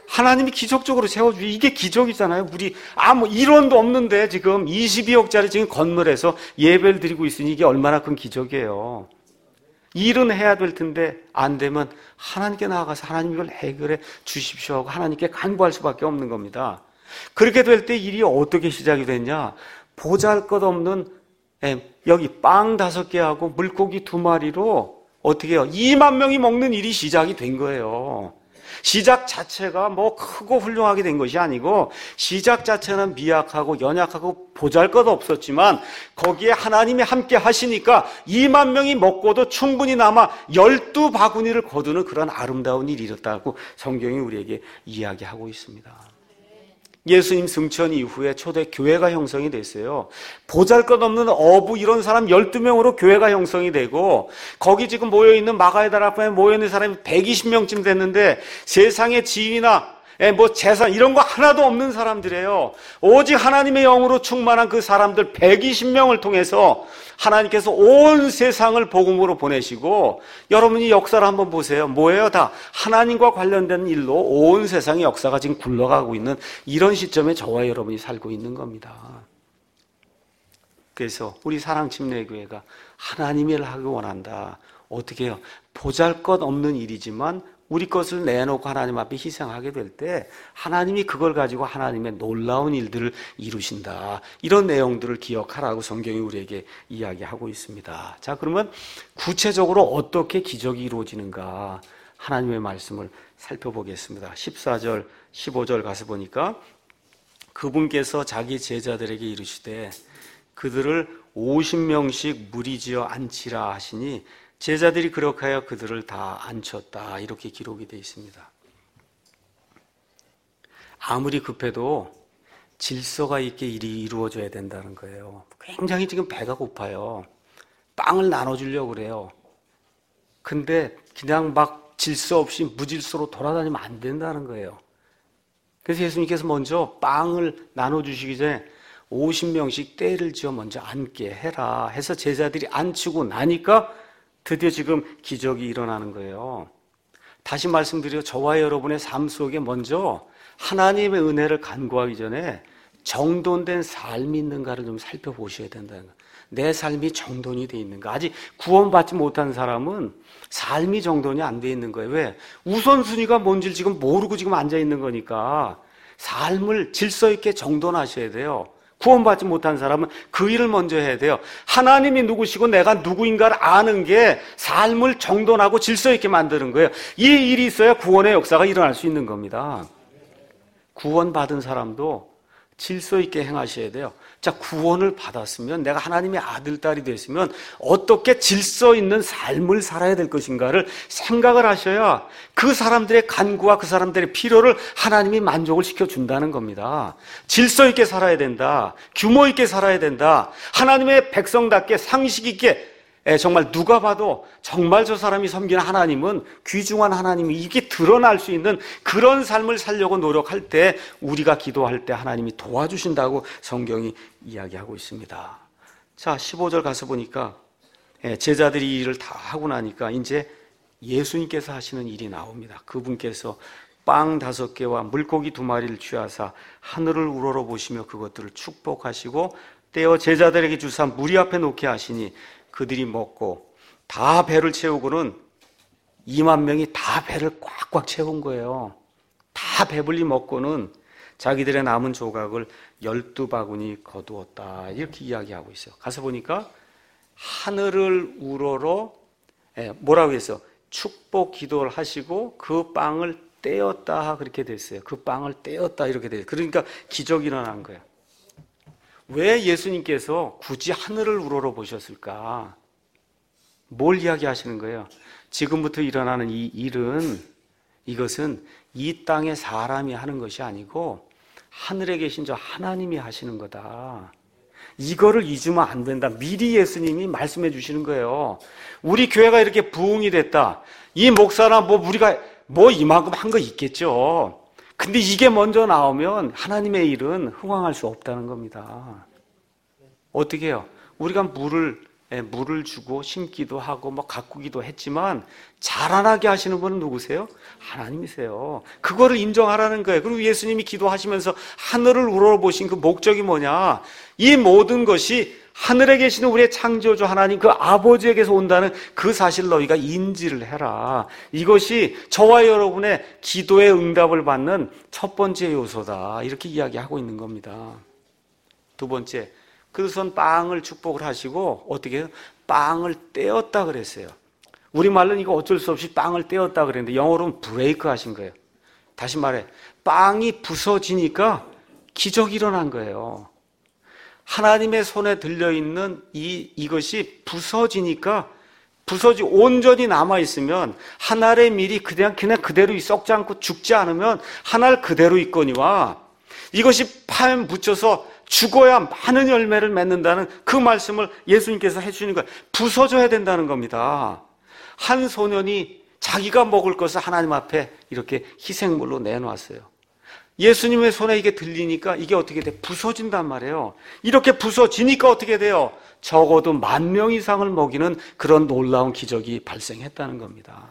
하나님이 기적적으로 세워주고 이게 기적이잖아요. 우리 뭐 이론도 없는데 지금 22억짜리 지금 건물에서 예배를 드리고 있으니 이게 얼마나 큰 기적이에요. 일은 해야 될 텐데 안 되면 하나님께 나아가서 하나님 이걸 해결해 주십시오 하고 하나님께 간구할 수밖에 없는 겁니다. 그렇게 될 때 일이 어떻게 시작이 됐냐? 보잘것없는 여기 빵 5개하고 물고기 2마리로 어떻게 해요? 2만 명이 먹는 일이 시작이 된 거예요. 시작 자체가 뭐 크고 훌륭하게 된 것이 아니고 시작 자체는 미약하고 연약하고 보잘것없었지만 거기에 하나님이 함께 하시니까 2만 명이 먹고도 충분히 남아 12바구니를 거두는 그런 아름다운 일이 일었다고 성경이 우리에게 이야기하고 있습니다. 예수님 승천 이후에 초대 교회가 형성이 됐어요. 보잘것없는 어부 이런 사람 12명으로 교회가 형성이 되고 거기 지금 모여있는 마가의 달 앞에 모여있는 사람이 120명쯤 됐는데 세상의 지위나 뭐 재산 이런 거 하나도 없는 사람들이에요. 오직 하나님의 영으로 충만한 그 사람들 120명을 통해서 하나님께서 온 세상을 복음으로 보내시고 여러분이 역사를 한번 보세요. 뭐예요? 다 하나님과 관련된 일로 온 세상의 역사가 지금 굴러가고 있는 이런 시점에 저와 여러분이 살고 있는 겁니다. 그래서 우리 사랑침례교회가 하나님의 일을 하기 원한다. 어떻게 해요? 보잘것없는 일이지만 우리 것을 내놓고 하나님 앞에 희생하게 될 때 하나님이 그걸 가지고 하나님의 놀라운 일들을 이루신다. 이런 내용들을 기억하라고 성경이 우리에게 이야기하고 있습니다. 자, 그러면 구체적으로 어떻게 기적이 이루어지는가 하나님의 말씀을 살펴보겠습니다. 14절, 15절 가서 보니까 그분께서 자기 제자들에게 이르시되 그들을 50명씩 무리지어 앉히라 하시니 제자들이 그렇게 하여 그들을 다 앉혔다. 이렇게 기록이 되어 있습니다. 아무리 급해도 질서가 있게 일이 이루어져야 된다는 거예요. 굉장히 지금 배가 고파요. 빵을 나눠주려고 그래요. 근데 그냥 막 질서 없이 무질서로 돌아다니면 안 된다는 거예요. 그래서 예수님께서 먼저 빵을 나눠주시기 전에 50명씩 때를 지어 먼저 앉게 해라 해서 제자들이 앉히고 나니까 드디어 지금 기적이 일어나는 거예요. 다시 말씀드려 저와 여러분의 삶 속에 먼저 하나님의 은혜를 간구하기 전에 정돈된 삶이 있는가를 좀 살펴보셔야 된다는 거예요. 내 삶이 정돈이 돼 있는가. 아직 구원받지 못한 사람은 삶이 정돈이 안 돼 있는 거예요. 왜? 우선순위가 뭔지를 지금 모르고 지금 앉아 있는 거니까 삶을 질서 있게 정돈하셔야 돼요. 구원받지 못한 사람은 그 일을 먼저 해야 돼요. 하나님이 누구시고 내가 누구인가를 아는 게 삶을 정돈하고 질서 있게 만드는 거예요. 이 일이 있어야 구원의 역사가 일어날 수 있는 겁니다. 구원받은 사람도 질서 있게 행하셔야 돼요. 자, 구원을 받았으면 내가 하나님의 아들, 딸이 됐으면 어떻게 질서 있는 삶을 살아야 될 것인가를 생각을 하셔야 그 사람들의 간구와 그 사람들의 필요를 하나님이 만족을 시켜준다는 겁니다. 질서 있게 살아야 된다. 규모 있게 살아야 된다. 하나님의 백성답게 상식 있게 정말 누가 봐도 정말 저 사람이 섬기는 하나님은 귀중한 하나님이 이게 드러날 수 있는 그런 삶을 살려고 노력할 때 우리가 기도할 때 하나님이 도와주신다고 성경이 이야기하고 있습니다. 자, 15절 가서 보니까 제자들이 이 일을 다 하고 나니까 이제 예수님께서 하시는 일이 나옵니다. 그분께서 빵 5개와 물고기 2마리를 취하사 하늘을 우러러보시며 그것들을 축복하시고 떼어 제자들에게 주사 무리 앞에 놓게 하시니 그들이 먹고 다 배를 채우고는 2만 명이 다 배를 꽉꽉 채운 거예요. 다 배불리 먹고는 자기들의 남은 조각을 12바구니 거두었다. 이렇게 이야기하고 있어요. 가서 보니까 하늘을 우러러 뭐라고 했어요? 축복 기도를 하시고 그 빵을 떼었다. 그렇게 됐어요. 그 빵을 떼었다. 이렇게 됐어요. 그러니까 기적이 일어난 거예요. 왜 예수님께서 굳이 하늘을 우러러 보셨을까? 뭘 이야기하시는 거예요? 지금부터 일어나는 이 일은 이것은 이 땅의 사람이 하는 것이 아니고 하늘에 계신 저 하나님이 하시는 거다. 이거를 잊으면 안 된다. 미리 예수님이 말씀해 주시는 거예요. 우리 교회가 이렇게 부흥이 됐다. 이 목사나 우리가 이만큼 한 거 있겠죠. 근데 이게 먼저 나오면 하나님의 일은 흥황할 수 없다는 겁니다. 어떻게 해요? 우리가 물을 물을 주고 심기도 하고 가꾸기도 했지만 자라나게 하시는 분은 누구세요? 하나님이세요. 그거를 인정하라는 거예요. 그리고 예수님이 기도하시면서 하늘을 우러러보신 그 목적이 뭐냐? 이 모든 것이 하늘에 계시는 우리의 창조주 하나님 그 아버지에게서 온다는 그 사실을 너희가 인지를 해라. 이것이 저와 여러분의 기도의 응답을 받는 첫 번째 요소다. 이렇게 이야기하고 있는 겁니다. 두 번째, 그래서 빵을 축복을 하시고 어떻게 해요? 빵을 떼었다 그랬어요. 우리말로는 이거 어쩔 수 없이 빵을 떼었다 그랬는데 영어로는 브레이크 하신 거예요. 다시 말해, 빵이 부서지니까 기적이 일어난 거예요. 하나님의 손에 들려있는 이것이 부서지니까 온전히 남아있으면 한 알의 밀이 그냥 그대로 썩지 않고 죽지 않으면 한 알 그대로 있거니와 이것이 파에 묻혀서 죽어야 많은 열매를 맺는다는 그 말씀을 예수님께서 해주시는 거예요. 부서져야 된다는 겁니다. 한 소년이 자기가 먹을 것을 하나님 앞에 이렇게 희생물로 내놓았어요. 예수님의 손에 이게 들리니까 이게 어떻게 돼? 부서진단 말이에요. 이렇게 부서지니까 어떻게 돼요? 적어도 10,000명 이상을 먹이는 그런 놀라운 기적이 발생했다는 겁니다.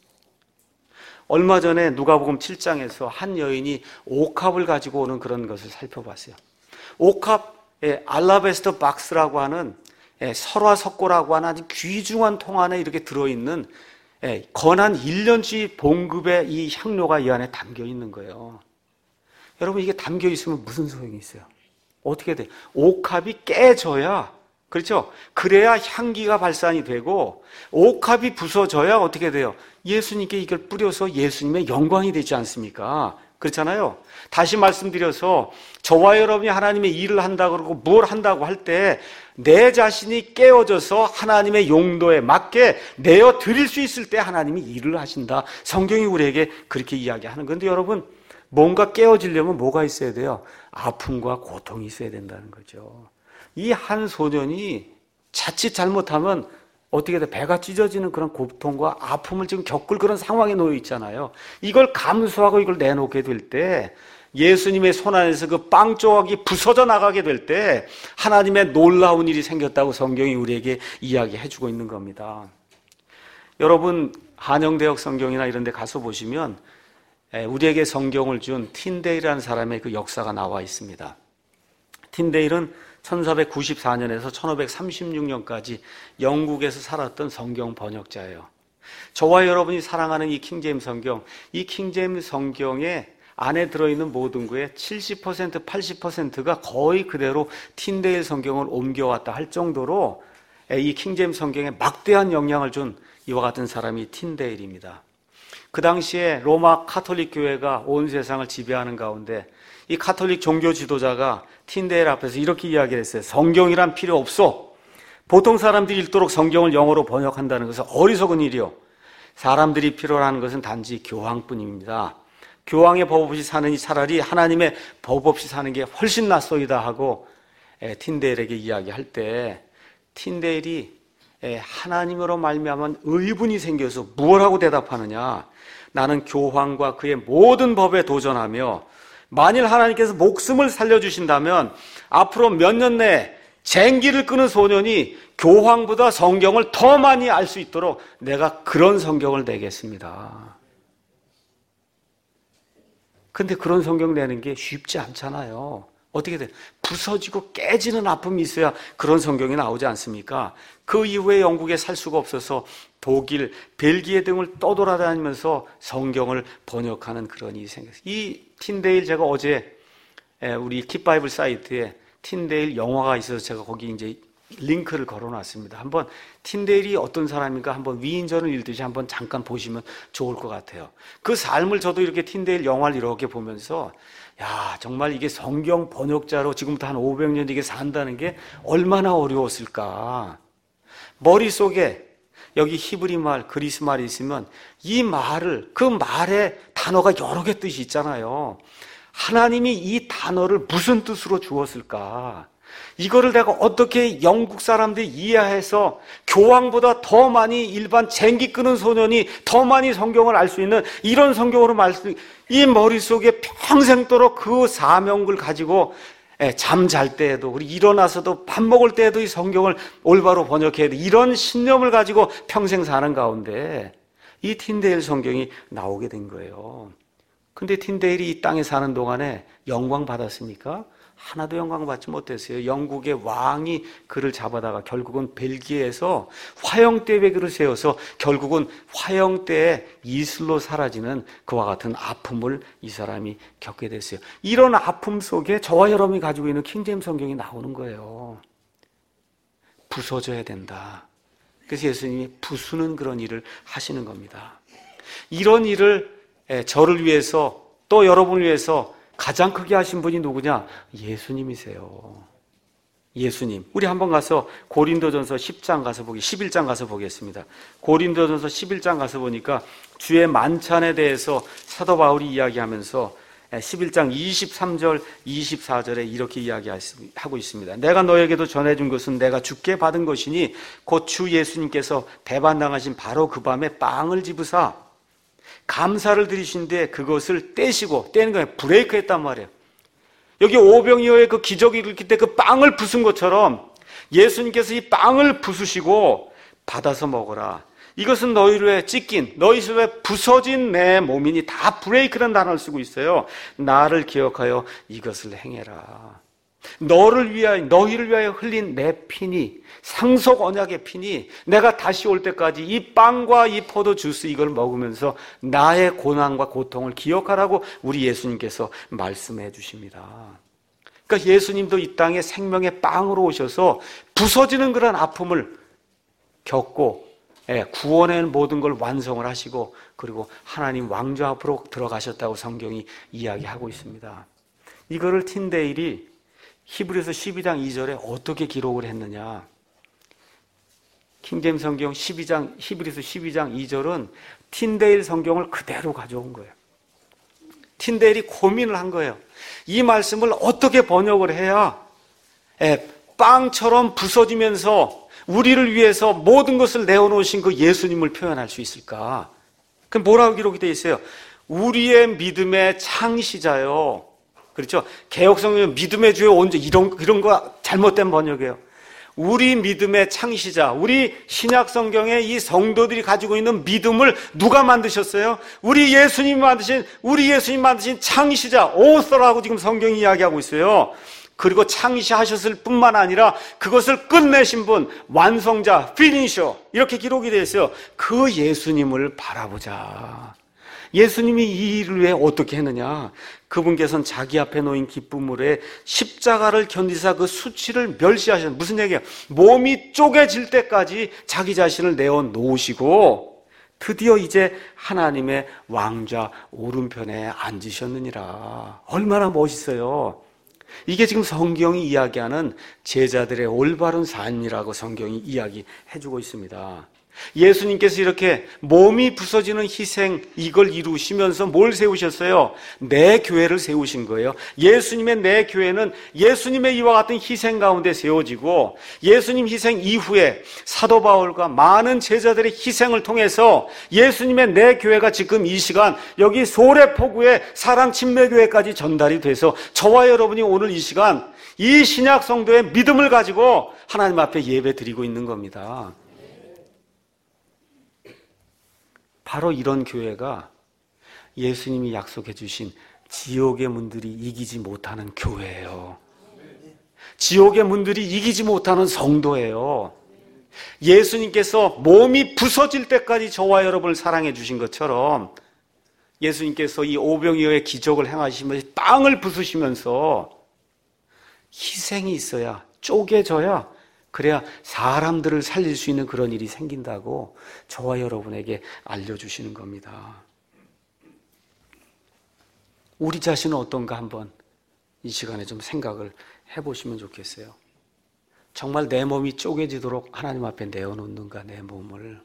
얼마 전에 누가복음 7장에서 한 여인이 옥합을 가지고 오는 그런 것을 살펴봤어요. 옥합, 알라베스터 박스라고 하는 설화석고라고 하는 아주 귀중한 통 안에 이렇게 들어있는 건한 1년치 봉급의 이 향료가 이 안에 담겨 있는 거예요. 여러분 이게 담겨 있으면 무슨 소용이 있어요? 어떻게 돼? 옥합이 깨져야, 그렇죠? 그래야 향기가 발산이 되고 옥합이 부서져야 어떻게 돼요? 예수님께 이걸 뿌려서 예수님의 영광이 되지 않습니까? 그렇잖아요. 다시 말씀드려서 저와 여러분이 하나님의 일을 한다고 그러고 뭘 한다고 할 때 내 자신이 깨어져서 하나님의 용도에 맞게 내어 드릴 수 있을 때 하나님이 일을 하신다. 성경이 우리에게 그렇게 이야기하는 건데 여러분 뭔가 깨어지려면 뭐가 있어야 돼요? 아픔과 고통이 있어야 된다는 거죠. 이 한 소년이 자칫 잘못하면 어떻게 돼? 배가 찢어지는 그런 고통과 아픔을 지금 겪을 그런 상황에 놓여 있잖아요. 이걸 감수하고 이걸 내놓게 될 때 예수님의 손 안에서 그 빵 조각이 부서져 나가게 될 때 하나님의 놀라운 일이 생겼다고 성경이 우리에게 이야기해주고 있는 겁니다. 여러분 한영대역 성경이나 이런 데 가서 보시면 우리에게 성경을 준 틴데일이라는 사람의 그 역사가 나와 있습니다. 틴데일은 1494년에서 1536년까지 영국에서 살았던 성경 번역자예요. 저와 여러분이 사랑하는 이 킹제임스 성경, 이 킹제임스 성경에 안에 들어있는 모든 거의 70%, 80%가 거의 그대로 틴데일 성경을 옮겨왔다 할 정도로 이 킹제임스 성경에 막대한 영향을 준 이와 같은 사람이 틴데일입니다. 그 당시에 로마 카톨릭 교회가 온 세상을 지배하는 가운데 이 카톨릭 종교 지도자가 틴데일 앞에서 이렇게 이야기를 했어요. 성경이란 필요 없어. 보통 사람들이 읽도록 성경을 영어로 번역한다는 것은 어리석은 일이요. 사람들이 필요로 하는 것은 단지 교황뿐입니다. 교황의 법 없이 사느니 차라리 하나님의 법 없이 사는 게 훨씬 낫소이다 하고 틴데일에게 이야기할 때 틴데일이 하나님으로 말미암은 의분이 생겨서 무엇하고 대답하느냐? 나는 교황과 그의 모든 법에 도전하며 만일 하나님께서 목숨을 살려주신다면 앞으로 몇 년 내에 쟁기를 끄는 소년이 교황보다 성경을 더 많이 알 수 있도록 내가 그런 성경을 내겠습니다. 근데 그런 성경 내는 게 쉽지 않잖아요. 어떻게 돼? 부서지고 깨지는 아픔이 있어야 그런 성경이 나오지 않습니까? 그 이후에 영국에 살 수가 없어서 독일, 벨기에 등을 떠돌아다니면서 성경을 번역하는 그런 일이 생겼어요. 이 틴데일 제가 어제 우리 킵바이블 사이트에 틴데일 영화가 있어서 제가 거기 이제 링크를 걸어놨습니다. 한번 틴데일이 어떤 사람인가 한번 위인전을 읽듯이 한번 잠깐 보시면 좋을 것 같아요. 그 삶을 저도 이렇게 틴데일 영화를 이렇게 보면서 야 정말 이게 성경 번역자로 지금부터 한 500년 이게 산다는 게 얼마나 어려웠을까. 머릿속에 여기 히브리 말, 그리스 말이 있으면 이 말을 그 말의 단어가 여러 개 뜻이 있잖아요. 하나님이 이 단어를 무슨 뜻으로 주었을까? 이거를 내가 어떻게 영국 사람들이 이해해서 교황보다 더 많이 일반 쟁기 끄는 소년이 더 많이 성경을 알 수 있는 이런 성경으로 말씀, 이 머릿속에 평생도록 그 사명을 가지고 잠 잘 때에도, 우리 일어나서도 밥 먹을 때에도 이 성경을 올바로 번역해야 돼. 이런 신념을 가지고 평생 사는 가운데 이 틴데일 성경이 나오게 된 거예요. 근데 틴데일이 이 땅에 사는 동안에 영광 받았습니까? 하나도 영광 받지 못했어요. 영국의 왕이 그를 잡아다가 결국은 벨기에에서 화형대 배기를 세워서 결국은 화형대에 이슬로 사라지는 그와 같은 아픔을 이 사람이 겪게 됐어요. 이런 아픔 속에 저와 여러분이 가지고 있는 킹제임스 성경이 나오는 거예요. 부서져야 된다. 그래서 예수님이 부수는 그런 일을 하시는 겁니다. 이런 일을 저를 위해서 또 여러분을 위해서 가장 크게 하신 분이 누구냐? 예수님이세요. 예수님. 우리 한번 가서 고린도전서 10장 가서 11장 가서 보겠습니다. 고린도전서 11장 가서 보니까 주의 만찬에 대해서 사도 바울이 이야기하면서 11장 23절, 24절에 이렇게 이야기하고 있습니다. 내가 너에게도 전해준 것은 내가 주께 받은 것이니 곧 주 예수님께서 배반당하신 바로 그 밤에 빵을 집으사 감사를 드리신데 그것을 떼시고, 떼는 거예요. 브레이크 했단 말이에요. 여기 오병이어의 그 기적이 일으킬 때 그 빵을 부순 것처럼 예수님께서 이 빵을 부수시고 받아서 먹어라. 이것은 너희를 위해 찢긴, 너희를 위해 부서진 내 몸이니, 다 브레이크라는 단어를 쓰고 있어요. 나를 기억하여 이것을 행해라. 너희를 위하여 흘린 내 피니, 상속 언약의 피니, 내가 다시 올 때까지 이 빵과 이 포도 주스 이걸 먹으면서 나의 고난과 고통을 기억하라고 우리 예수님께서 말씀해 주십니다. 그러니까 예수님도 이 땅에 생명의 빵으로 오셔서 부서지는 그런 아픔을 겪고 구원의 모든 걸 완성을 하시고, 그리고 하나님 왕좌 앞으로 들어가셨다고 성경이 이야기하고 있습니다. 이거를 틴데일이 히브리서 12장 2절에 어떻게 기록을 했느냐? 킹제임스 성경 히브리서 12장 2절은 틴데일 성경을 그대로 가져온 거예요. 틴데일이 고민을 한 거예요. 이 말씀을 어떻게 번역을 해야 빵처럼 부서지면서 우리를 위해서 모든 것을 내어놓으신 그 예수님을 표현할 수 있을까? 그럼 뭐라고 기록이 되어 있어요? 우리의 믿음의 창시자요. 그렇죠? 개혁성경 믿음의 주요 원조, 이런 거 잘못된 번역이에요. 우리 믿음의 창시자, 우리 신약 성경에 이 성도들이 가지고 있는 믿음을 누가 만드셨어요? 우리 예수님 만드신 창시자, 오서라고 지금 성경이 이야기하고 있어요. 그리고 창시하셨을 뿐만 아니라 그것을 끝내신 분, 완성자, 피니셔, 이렇게 기록이 되어 있어요. 그 예수님을 바라보자. 예수님이 이 일을 왜 어떻게 했느냐? 그분께서는 자기 앞에 놓인 기쁨으로 십자가를 견디사 그 수치를 멸시하셨어요. 무슨 얘기예요? 몸이 쪼개질 때까지 자기 자신을 내어놓으시고 드디어 이제 하나님의 왕좌 오른편에 앉으셨느니라. 얼마나 멋있어요. 이게 지금 성경이 이야기하는 제자들의 올바른 삶이라고 성경이 이야기해주고 있습니다. 예수님께서 이렇게 몸이 부서지는 희생, 이걸 이루시면서 뭘 세우셨어요? 내 교회를 세우신 거예요. 예수님의 내 교회는 예수님의 이와 같은 희생 가운데 세워지고, 예수님 희생 이후에 사도 바울과 많은 제자들의 희생을 통해서 예수님의 내 교회가 지금 이 시간 여기 소래포구의 사랑 침례교회까지 전달이 돼서 저와 여러분이 오늘 이 시간 이 신약 성도의 믿음을 가지고 하나님 앞에 예배 드리고 있는 겁니다. 바로 이런 교회가 예수님이 약속해 주신 지옥의 문들이 이기지 못하는 교회예요. 지옥의 문들이 이기지 못하는 성도예요. 예수님께서 몸이 부서질 때까지 저와 여러분을 사랑해 주신 것처럼 예수님께서 이 오병이어의 기적을 행하시면서 빵을 부수시면서 희생이 있어야, 쪼개져야, 그래야 사람들을 살릴 수 있는 그런 일이 생긴다고 저와 여러분에게 알려주시는 겁니다. 우리 자신은 어떤가 한번 이 시간에 좀 생각을 해보시면 좋겠어요. 정말 내 몸이 쪼개지도록 하나님 앞에 내어놓는가, 내 몸을.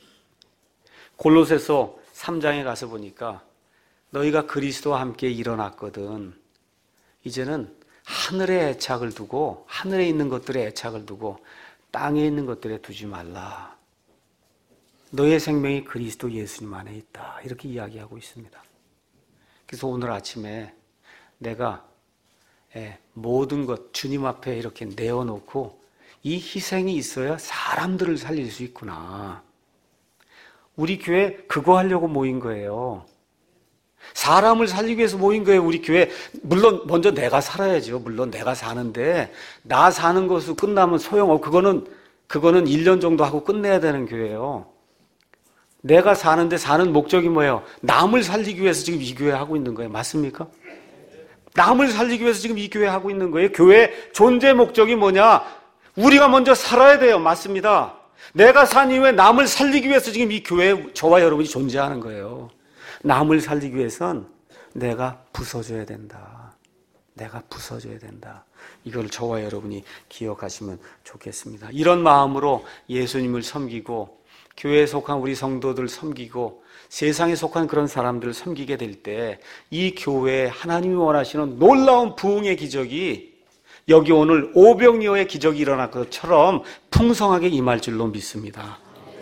골로새서 3장에 가서 보니까 너희가 그리스도와 함께 일어났거든. 이제는 하늘에 애착을 두고, 하늘에 있는 것들에 애착을 두고 땅에 있는 것들에 두지 말라. 너의 생명이 그리스도 예수님 안에 있다. 이렇게 이야기하고 있습니다. 그래서 오늘 아침에 내가 모든 것 주님 앞에 이렇게 내어놓고 이 희생이 있어야 사람들을 살릴 수 있구나. 우리 교회 그거 하려고 모인 거예요. 사람을 살리기 위해서 모인 거예요, 우리 교회. 물론 먼저 내가 살아야죠. 물론 내가 사는데 나 사는 것으로 끝나면 소용없고 그거는 1년 정도 하고 끝내야 되는 교회예요. 내가 사는데 사는 목적이 뭐예요? 남을 살리기 위해서 지금 이 교회 하고 있는 거예요. 맞습니까? 남을 살리기 위해서 지금 이 교회 하고 있는 거예요. 교회 존재 목적이 뭐냐? 우리가 먼저 살아야 돼요. 맞습니다. 내가 산 이후에 남을 살리기 위해서 지금 이 교회에 저와 여러분이 존재하는 거예요. 남을 살리기 위해선 내가 부서져야 된다. 내가 부서져야 된다. 이걸 저와 여러분이 기억하시면 좋겠습니다. 이런 마음으로 예수님을 섬기고 교회에 속한 우리 성도들 섬기고 세상에 속한 그런 사람들을 섬기게 될 때 이 교회에 하나님이 원하시는 놀라운 부흥의 기적이 여기 오늘 오병이어의 기적이 일어날 것처럼 풍성하게 임할 줄로 믿습니다.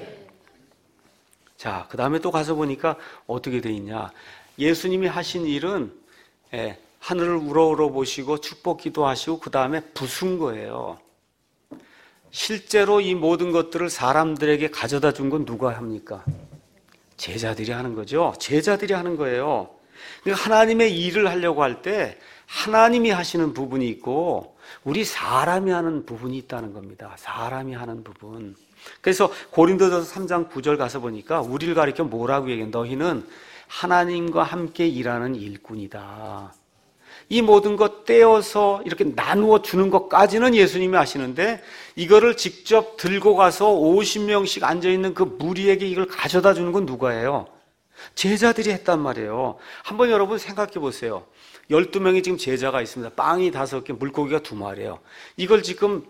자, 그 다음에 또 가서 보니까 어떻게 돼 있냐. 예수님이 하신 일은 하늘을 우러우러 보시고 축복 기도하시고 그 다음에 부순 거예요. 실제로 이 모든 것들을 사람들에게 가져다 준 건 누가 합니까? 제자들이 하는 거죠. 제자들이 하는 거예요. 그러니까 하나님의 일을 하려고 할 때 하나님이 하시는 부분이 있고 우리 사람이 하는 부분이 있다는 겁니다. 사람이 하는 부분. 그래서 고린도전서 3장 9절 가서 보니까 우리를 가리켜 뭐라고 얘기해? 너희는 하나님과 함께 일하는 일꾼이다. 이 모든 것 떼어서 이렇게 나누어 주는 것까지는 예수님이 하시는데 이거를 직접 들고 가서 50명씩 앉아있는 그 무리에게 이걸 가져다 주는 건 누가 해요? 제자들이 했단 말이에요. 한번 여러분 생각해 보세요. 12명이 지금 제자가 있습니다. 빵이 5개, 물고기가 2마리예요. 이걸 지금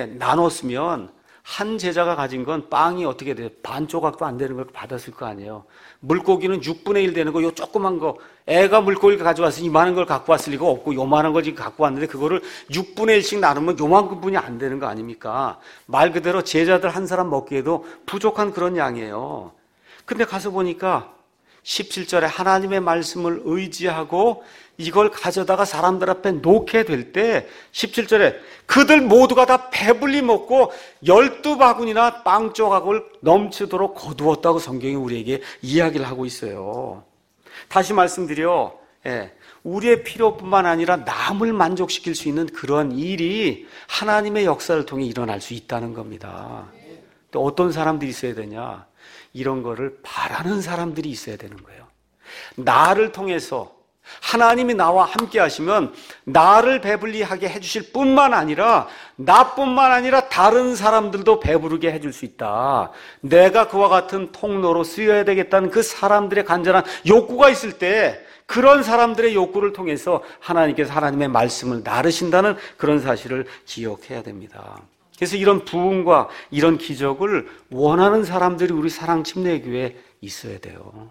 나눴으면 한 제자가 가진 건 빵이 어떻게 돼요? 반 조각도 안 되는 걸 받았을 거 아니에요. 물고기는 6분의 1 되는 거, 요 조그만 거, 애가 물고기를 가져와서 이만한 걸 갖고 왔을 리가 없고 요만한 걸 지금 갖고 왔는데 그거를 6분의 1씩 나누면 요만큼 분이 안 되는 거 아닙니까? 말 그대로 제자들 한 사람 먹기에도 부족한 그런 양이에요. 근데 가서 보니까 17절에 하나님의 말씀을 의지하고 이걸 가져다가 사람들 앞에 놓게 될 때 17절에 그들 모두가 다 배불리 먹고 12바구니나 빵 조각을 넘치도록 거두었다고 성경이 우리에게 이야기를 하고 있어요. 다시 말씀드려 우리의 필요뿐만 아니라 남을 만족시킬 수 있는 그런 일이 하나님의 역사를 통해 일어날 수 있다는 겁니다. 또 어떤 사람들이 있어야 되냐? 이런 거를 바라는 사람들이 있어야 되는 거예요. 나를 통해서 하나님이 나와 함께 하시면 나를 배불리 하게 해주실 뿐만 아니라 나뿐만 아니라 다른 사람들도 배부르게 해줄 수 있다. 내가 그와 같은 통로로 쓰여야 되겠다는 그 사람들의 간절한 욕구가 있을 때 그런 사람들의 욕구를 통해서 하나님께서 하나님의 말씀을 나르신다는 그런 사실을 기억해야 됩니다. 그래서 이런 부흥과 이런 기적을 원하는 사람들이 우리 사랑침례교회에 있어야 돼요.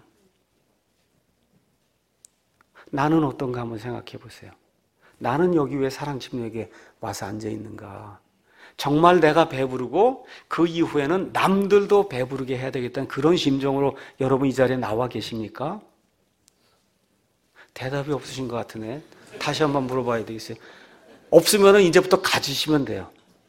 나는 어떤가 한번 생각해 보세요. 나는 여기 왜 사랑침례교회에 와서 앉아 있는가? 정말 내가 배부르고 그 이후에는 남들도 배부르게 해야 되겠다는 그런 심정으로 여러분 이 자리에 나와 계십니까? 대답이 없으신 것 같으네. 다시 한번 물어봐야 되겠어요. 없으면 이제부터 가지시면 돼요.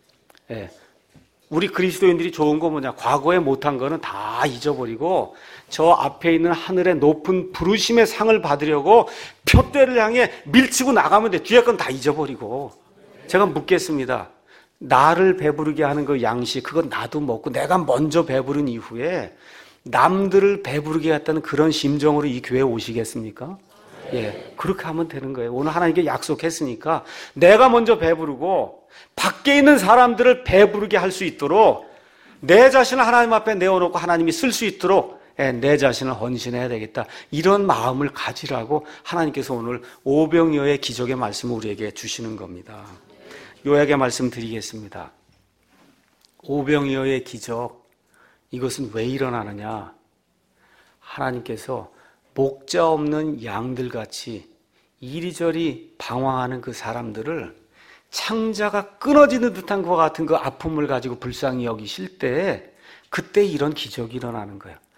우리 그리스도인들이 좋은 거 뭐냐? 과거에 못한 거는 다 잊어버리고 저 앞에 있는 하늘의 높은 부르심의 상을 받으려고 표대를 향해 밀치고 나가면 돼. 뒤에 건 다 잊어버리고. 제가 묻겠습니다. 나를 배부르게 하는 그 양식, 그건 나도 먹고 내가 먼저 배부른 이후에 남들을 배부르게 했다는 그런 심정으로 이 교회에 오시겠습니까? 그렇게 하면 되는 거예요. 오늘 하나님께 약속했으니까 내가 먼저 배부르고 밖에 있는 사람들을 배부르게 할 수 있도록 내 자신을 하나님 앞에 내어놓고 하나님이 쓸 수 있도록 내 자신을 헌신해야 되겠다. 이런 마음을 가지라고 하나님께서 오늘 오병이어의 기적의 말씀을 우리에게 주시는 겁니다. 요약의 말씀 드리겠습니다. 오병이어의 기적, 이것은 왜 일어나느냐? 하나님께서 목자 없는 양들같이 이리저리 방황하는 그 사람들을 창자가 끊어지는 듯한 것과 같은 그 아픔을 가지고 불쌍히 여기실 때 그때 이런 기적이 일어나는 거예요.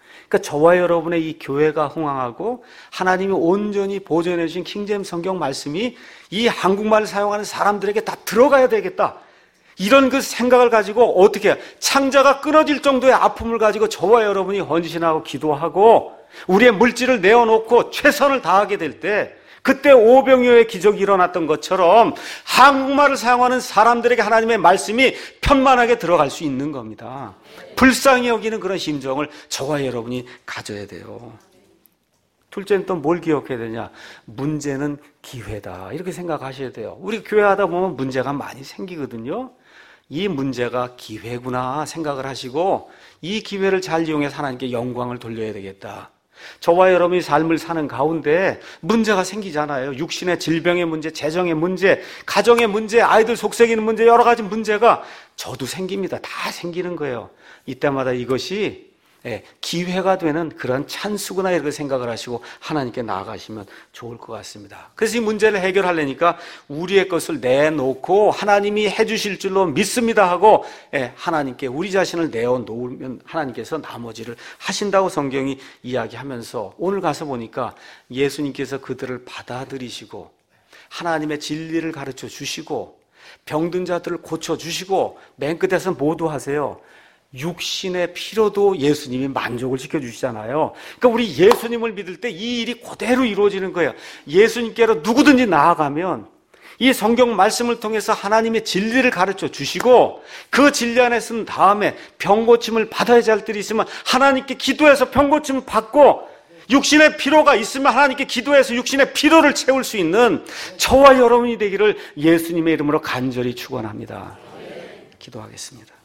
그러니까 저와 여러분의 이 교회가 흥황하고 하나님이 온전히 보존해 주신 킹제임스 성경 말씀이 이 한국말을 사용하는 사람들에게 다 들어가야 되겠다. 이런 그 생각을 가지고 어떻게 창자가 끊어질 정도의 아픔을 가지고 저와 여러분이 헌신하고 기도하고 우리의 물질을 내어놓고 최선을 다하게 될 때 그때 오병이어의 기적이 일어났던 것처럼 한국말을 사용하는 사람들에게 하나님의 말씀이 편만하게 들어갈 수 있는 겁니다. 불쌍히 여기는 그런 심정을 저와 여러분이 가져야 돼요. 둘째는 또 뭘 기억해야 되냐? 문제는 기회다. 이렇게 생각하셔야 돼요. 우리 교회 하다 보면 문제가 많이 생기거든요. 이 문제가 기회구나 생각을 하시고 이 기회를 잘 이용해서 하나님께 영광을 돌려야 되겠다. 저와 여러분이 삶을 사는 가운데 문제가 생기잖아요. 육신의 질병의 문제, 재정의 문제, 가정의 문제, 아이들 속썩이는 문제, 여러 가지 문제가 저도 생깁니다. 다 생기는 거예요. 이때마다 이것이 기회가 되는 그런 찬스구나 이렇게 생각을 하시고 하나님께 나아가시면 좋을 것 같습니다. 그래서 이 문제를 해결하려니까 우리의 것을 내놓고 하나님이 해주실 줄로 믿습니다 하고 하나님께 우리 자신을 내어놓으면 하나님께서 나머지를 하신다고 성경이 이야기하면서 오늘 가서 보니까 예수님께서 그들을 받아들이시고 하나님의 진리를 가르쳐 주시고 병든 자들을 고쳐주시고 맨 끝에서 모두 하세요. 육신의 피로도 예수님이 만족을 시켜주시잖아요. 그러니까 우리 예수님을 믿을 때 이 일이 그대로 이루어지는 거예요. 예수님께로 누구든지 나아가면 이 성경 말씀을 통해서 하나님의 진리를 가르쳐 주시고 그 진리 안에 쓴 다음에 병고침을 받아야 할 때이 있으면 하나님께 기도해서 병고침을 받고 육신의 피로가 있으면 하나님께 기도해서 육신의 피로를 채울 수 있는 저와 여러분이 되기를 예수님의 이름으로 간절히 축원합니다. 기도하겠습니다.